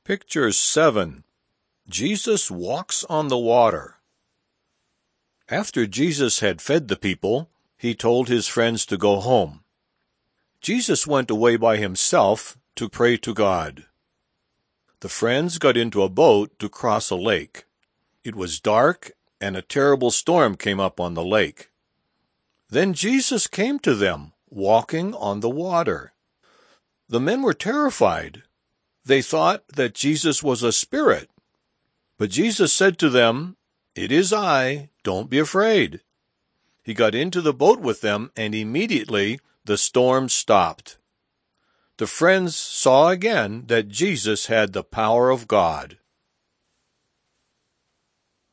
Picture 7. Jesus walks on the water. After Jesus had fed the people, he told his friends to go home. Jesus went away by himself to pray to God. The friends got into a boat to cross a lake. It was dark, and a terrible storm came up on the lake. Then Jesus came to them, walking on the water. The men were terrified. They thought that Jesus was a spirit. But Jesus said to them, "It is I, don't be afraid." He got into the boat with them, and immediately the storm stopped. The friends saw again that Jesus had the power of God.